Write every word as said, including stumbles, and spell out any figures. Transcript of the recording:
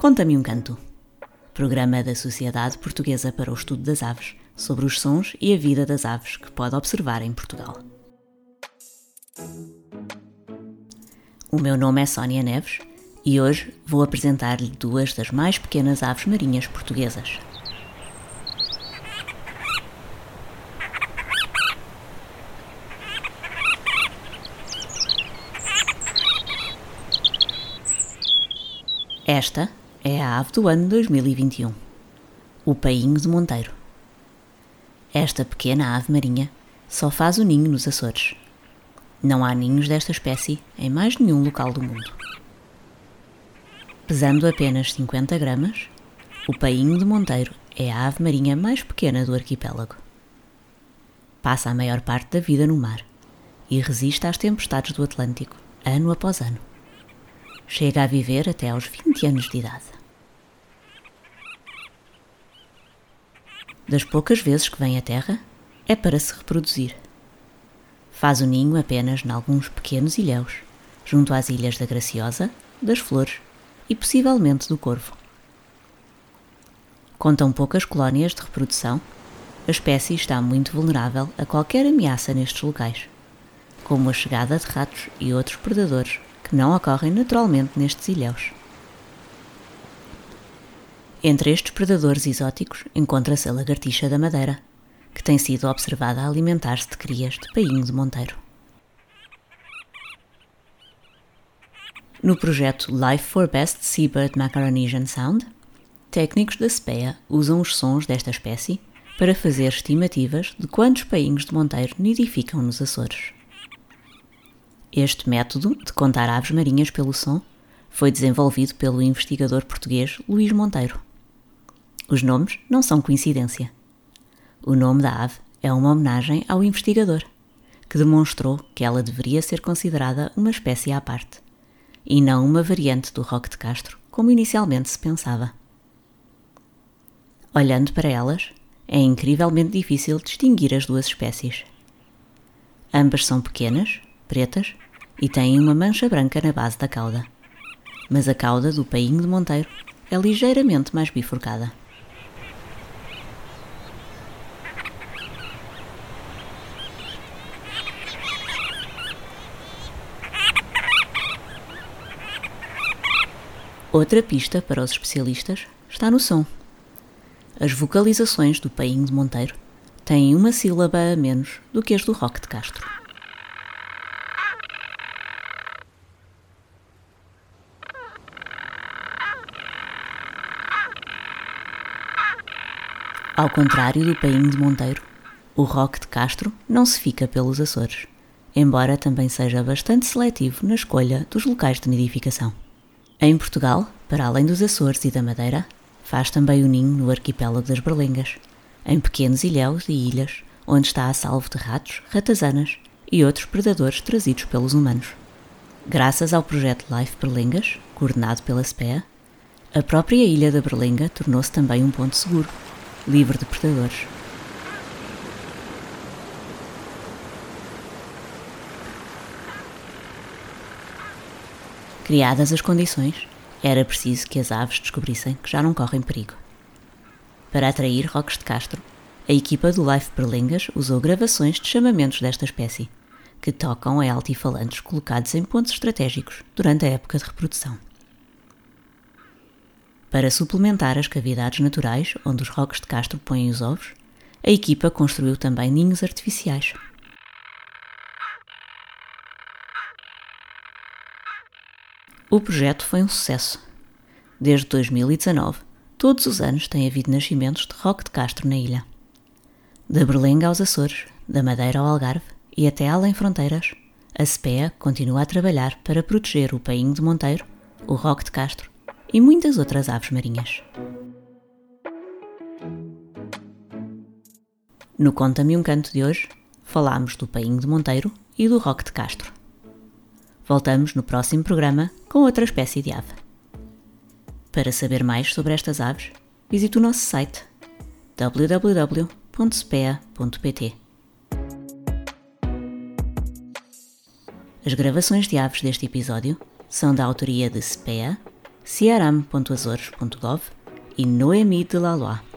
Conta-me um canto. Programa da Sociedade Portuguesa para o Estudo das Aves, sobre os sons e a vida das aves que pode observar em Portugal. O meu nome é Sónia Neves e hoje vou apresentar-lhe duas das mais pequenas aves marinhas portuguesas. Esta é a ave do ano dois mil e vinte e um, o painho de monteiro. Esta pequena ave marinha só faz o ninho nos Açores. Não há ninhos desta espécie em mais nenhum local do mundo. Pesando apenas cinquenta gramas, o painho de monteiro é a ave marinha mais pequena do arquipélago. Passa a maior parte da vida no mar e resiste às tempestades do Atlântico, ano após ano. Chega a viver até aos vinte anos de idade. Das poucas vezes que vem à Terra, é para se reproduzir. Faz o ninho apenas em alguns pequenos ilhéus, junto às ilhas da Graciosa, das Flores e possivelmente do Corvo. Com tão poucas colónias de reprodução, a espécie está muito vulnerável a qualquer ameaça nestes locais, como a chegada de ratos e outros predadores que não ocorrem naturalmente nestes ilhéus. Entre estes predadores exóticos encontra-se a lagartixa da Madeira, que tem sido observada a alimentar-se de crias de painho de monteiro. No projeto Life for Best Seabird Macaronesian Sound, técnicos da SPEA usam os sons desta espécie para fazer estimativas de quantos painhos de monteiro nidificam nos Açores. Este método de contar aves marinhas pelo som foi desenvolvido pelo investigador português Luís Monteiro. Os nomes não são coincidência. O nome da ave é uma homenagem ao investigador, que demonstrou que ela deveria ser considerada uma espécie à parte, e não uma variante do roque de Castro, como inicialmente se pensava. Olhando para elas, é incrivelmente difícil distinguir as duas espécies. Ambas são pequenas, pretas, e têm uma mancha branca na base da cauda, mas a cauda do painho de monteiro é ligeiramente mais bifurcada. Outra pista para os especialistas está no som. As vocalizações do painho de monteiro têm uma sílaba a menos do que as do roque de Castro. Ao contrário do painho de monteiro, o roque de Castro não se fica pelos Açores, embora também seja bastante seletivo na escolha dos locais de nidificação. Em Portugal, para além dos Açores e da Madeira, faz também o ninho no arquipélago das Berlengas, em pequenos ilhéus e ilhas, onde está a salvo de ratos, ratazanas e outros predadores trazidos pelos humanos. Graças ao projeto Life Berlengas, coordenado pela SPEA, a própria ilha da Berlenga tornou-se também um ponto seguro, livre de predadores. Criadas as condições, era preciso que as aves descobrissem que já não correm perigo. Para atrair roques de Castro, a equipa do Life Berlengas usou gravações de chamamentos desta espécie, que tocam em altifalantes colocados em pontos estratégicos durante a época de reprodução. Para suplementar as cavidades naturais onde os roques de Castro põem os ovos, a equipa construiu também ninhos artificiais. O projeto foi um sucesso. Desde dois mil e dezanove, todos os anos tem havido nascimentos de roque de Castro na ilha. Da Berlenga aos Açores, da Madeira ao Algarve e até além fronteiras, a SPEA continua a trabalhar para proteger o painho de monteiro, o roque de Castro e muitas outras aves marinhas. No Conta-me um Canto de hoje, falámos do painho de monteiro e do roque de Castro. Voltamos no próximo programa com outra espécie de ave. Para saber mais sobre estas aves, visite o nosso site w w w ponto spea ponto p t. As gravações de aves deste episódio são da autoria de SPEA ciaram ponto azores ponto gov e Noemi de Lalois.